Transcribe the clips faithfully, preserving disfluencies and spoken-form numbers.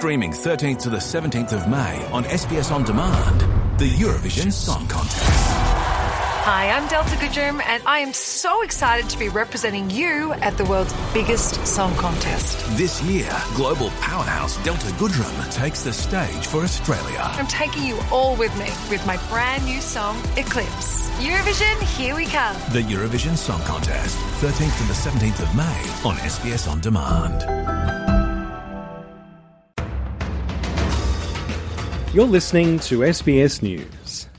Streaming thirteenth to the seventeenth of May on S B S On Demand, the Eurovision Song Contest. Hi, I'm Delta Goodrum, and I am so excited to be representing you at the world's biggest song contest. This year, global powerhouse Delta Goodrum takes the stage for Australia. I'm taking you all with me with my brand new song, Eclipse. Eurovision, here we come. The Eurovision Song Contest, thirteenth to the seventeenth of May on S B S On Demand. You're listening to S B S News.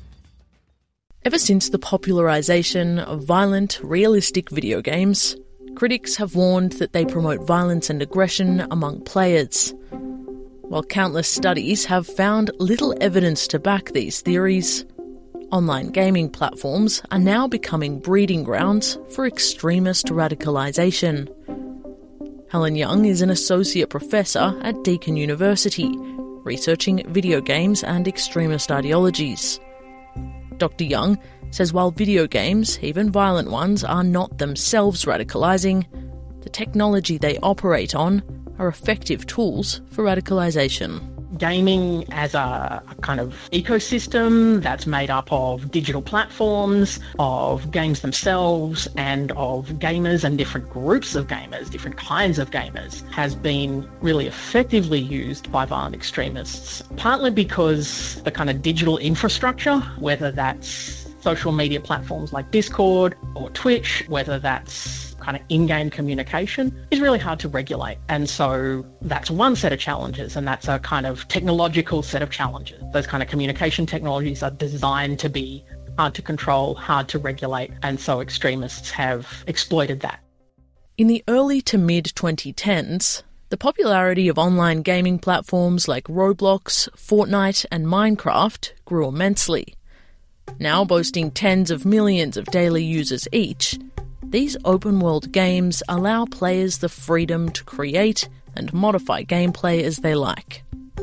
Ever since the popularisation of violent, realistic video games, critics have warned that they promote violence and aggression among players. While countless studies have found little evidence to back these theories, online gaming platforms are now becoming breeding grounds for extremist radicalisation. Helen Young is an associate professor at Deakin University, researching video games and extremist ideologies. Doctor Young says while video games, even violent ones, are not themselves radicalising, the technology they operate on are effective tools for radicalisation. Gaming as a, a kind of ecosystem that's made up of digital platforms, of games themselves, and of gamers and different groups of gamers, different kinds of gamers, has been really effectively used by violent extremists, partly because the kind of digital infrastructure, whether that's social media platforms like Discord or Twitch, whether that's kind of in-game communication, is really hard to regulate. And so that's one set of challenges, and that's a kind of technological set of challenges. Those kind of communication technologies are designed to be hard to control, hard to regulate, and so extremists have exploited that. In the early to mid twenty tens, the popularity of online gaming platforms like Roblox, Fortnite and Minecraft grew immensely. Now boasting tens of millions of daily users each, these open-world games allow players the freedom to create and modify gameplay as they like.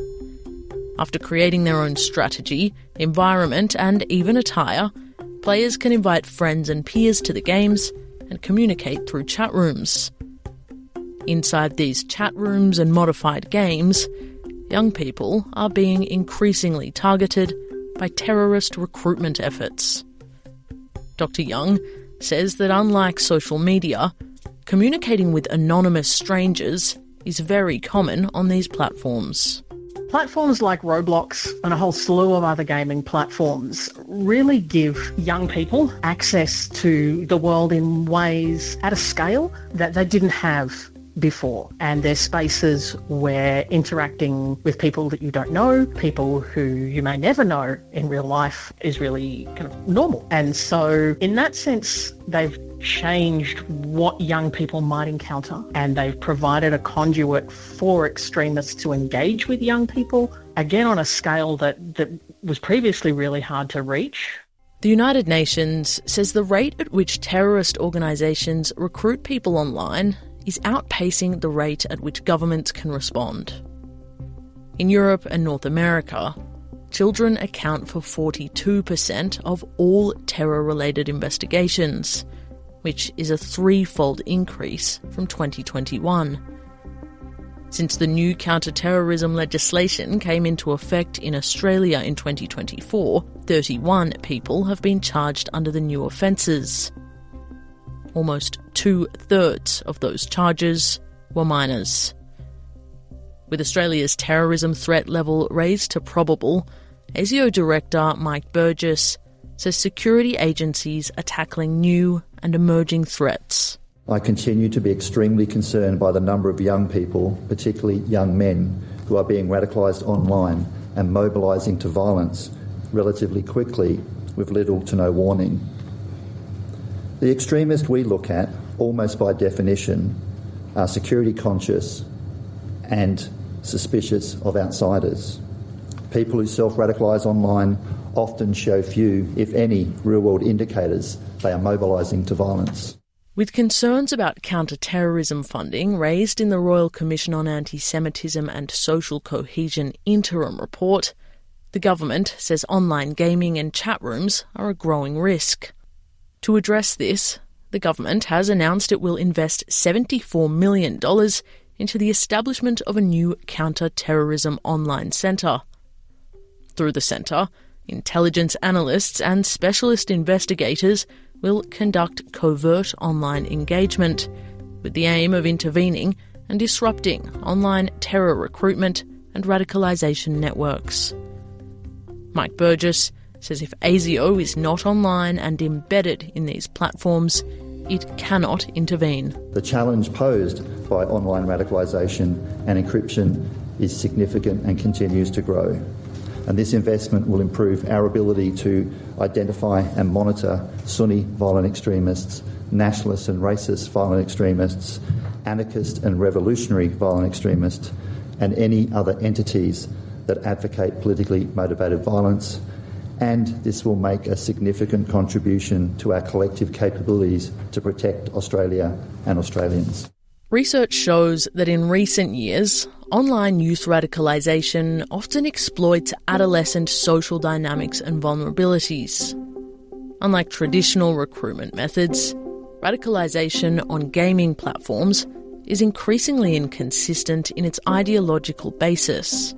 After creating their own strategy, environment and even attire, players can invite friends and peers to the games and communicate through chat rooms. Inside these chat rooms and modified games, young people are being increasingly targeted by terrorist recruitment efforts. Doctor Young says that unlike social media, communicating with anonymous strangers is very common on these platforms. Platforms like Roblox and a whole slew of other gaming platforms really give young people access to the world in ways at a scale that they didn't have before. And they're spaces where interacting with people that you don't know, people who you may never know in real life, is really kind of normal. And so in that sense, they've changed what young people might encounter, and they've provided a conduit for extremists to engage with young people, again on a scale that, that was previously really hard to reach. The United Nations says the rate at which terrorist organisations recruit people online is outpacing the rate at which governments can respond. In Europe and North America, children account for forty-two percent of all terror-related investigations, which is a threefold increase from twenty twenty-one. Since the new counter-terrorism legislation came into effect in Australia in twenty twenty-four, thirty-one people have been charged under the new offences. Almost two-thirds of those charges were minors. With Australia's terrorism threat level raised to probable, ASIO Director Mike Burgess says security agencies are tackling new and emerging threats. I continue to be extremely concerned by the number of young people, particularly young men, who are being radicalised online and mobilising to violence relatively quickly with little to no warning. The extremists we look at, almost by definition, are security conscious and suspicious of outsiders. People who self-radicalise online often show few, if any, real-world indicators they are mobilising to violence. With concerns about counter-terrorism funding raised in the Royal Commission on Anti-Semitism and Social Cohesion interim report, the government says online gaming and chat rooms are a growing risk. To address this, the government has announced it will invest seventy-four million dollars into the establishment of a new counter-terrorism online centre. Through the centre, intelligence analysts and specialist investigators will conduct covert online engagement with the aim of intervening and disrupting online terror recruitment and radicalisation networks. Mike Burgess says if ASIO is not online and embedded in these platforms, it cannot intervene. The challenge posed by online radicalisation and encryption is significant and continues to grow. And this investment will improve our ability to identify and monitor Sunni violent extremists, nationalist and racist violent extremists, anarchist and revolutionary violent extremists, and any other entities that advocate politically motivated violence. And this will make a significant contribution to our collective capabilities to protect Australia and Australians. Research shows that in recent years, online youth radicalisation often exploits adolescent social dynamics and vulnerabilities. Unlike traditional recruitment methods, radicalisation on gaming platforms is increasingly inconsistent in its ideological basis.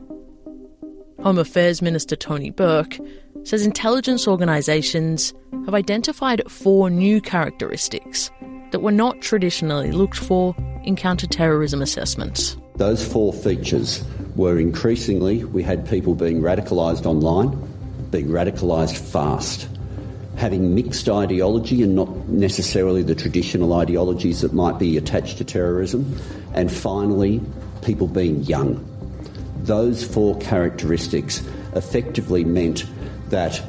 Home Affairs Minister Tony Burke says intelligence organisations have identified four new characteristics that were not traditionally looked for in counter-terrorism assessments. Those four features were increasingly we had people being radicalised online, being radicalised fast, having mixed ideology and not necessarily the traditional ideologies that might be attached to terrorism, and finally, people being young. Those four characteristics effectively meant that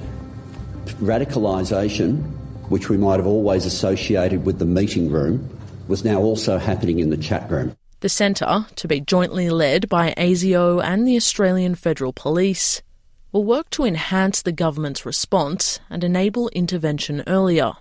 radicalisation, which we might have always associated with the meeting room, was now also happening in the chat room. The centre, to be jointly led by ASIO and the Australian Federal Police, will work to enhance the government's response and enable intervention earlier.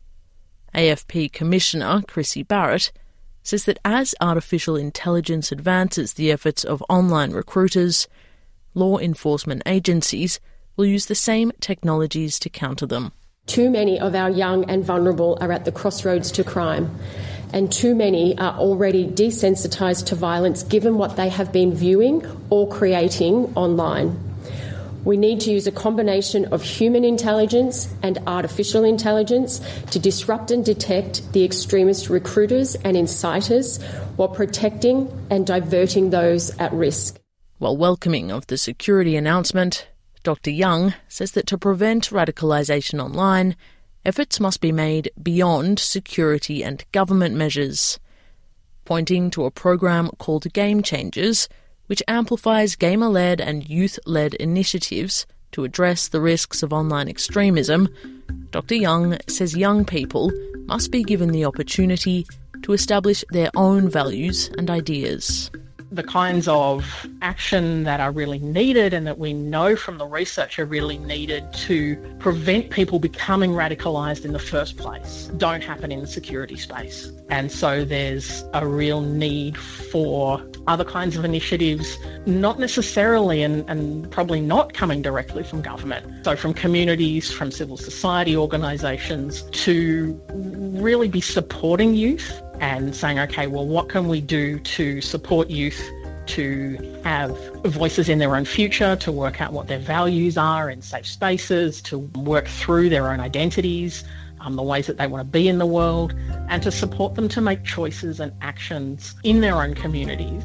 A F P Commissioner Chrissy Barrett says that as artificial intelligence advances the efforts of online recruiters, law enforcement agencies will use the same technologies to counter them. Too many of our young and vulnerable are at the crossroads to crime, and too many are already desensitised to violence given what they have been viewing or creating online. We need to use a combination of human intelligence and artificial intelligence to disrupt and detect the extremist recruiters and inciters while protecting and diverting those at risk. While welcoming of the security announcement, Doctor Young says that to prevent radicalisation online, efforts must be made beyond security and government measures, pointing to a program called Game Changers, which amplifies gamer-led and youth-led initiatives to address the risks of online extremism. Doctor Young says young people must be given the opportunity to establish their own values and ideas. The kinds of action that are really needed and that we know from the research are really needed to prevent people becoming radicalised in the first place don't happen in the security space. And so there's a real need for other kinds of initiatives, not necessarily and, and probably not coming directly from government. So from communities, from civil society organisations to really be supporting youth and saying, okay, well, what can we do to support youth to have voices in their own future, to work out what their values are in safe spaces, to work through their own identities, um, the ways that they want to be in the world, and to support them to make choices and actions in their own communities.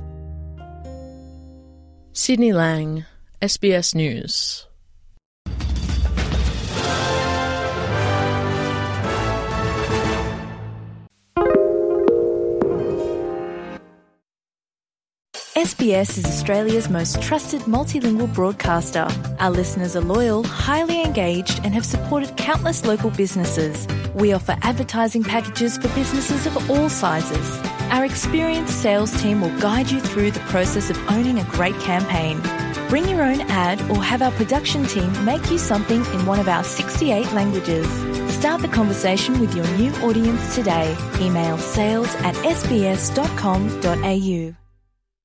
Sydney Lang, S B S News. S B S is Australia's most trusted multilingual broadcaster. Our listeners are loyal, highly engaged, and have supported countless local businesses. We offer advertising packages for businesses of all sizes. Our experienced sales team will guide you through the process of owning a great campaign. Bring your own ad or have our production team make you something in one of our sixty-eight languages. Start the conversation with your new audience today. Email sales at s b s dot com dot a u.